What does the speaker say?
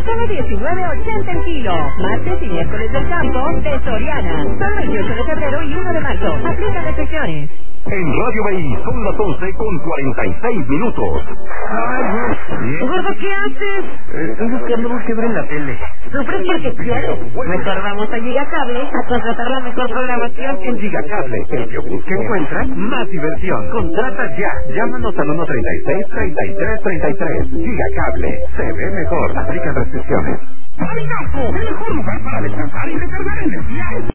solo $19.80 el kilo. Martes y miércoles del campo de Soriana. Solo 28 de febrero y 1 de marzo. Aplica restricciones. En Radio BI son las 11:46. Gordo, ¿qué haces? Estoy buscando un quiebre en la tele. ¿Sufres porque quieres? Mejor vamos a Gigacable a contratar la mejor programación. En Gigacable, el que busca encuentra más diversión. Contrata ya. Llámanos al 136-3333. Gigacable. Se ve mejor. Aplica restricciones. Navigazo, el mejor lugar para descansar y recargar energía.